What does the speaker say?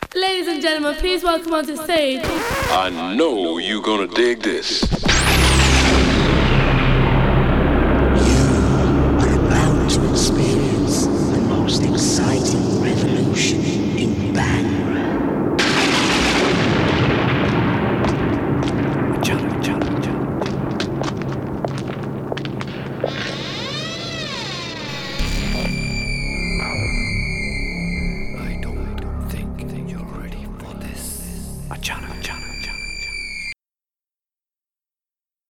Ladies and gentlemen, please welcome onto stage. I know you're gonna dig this.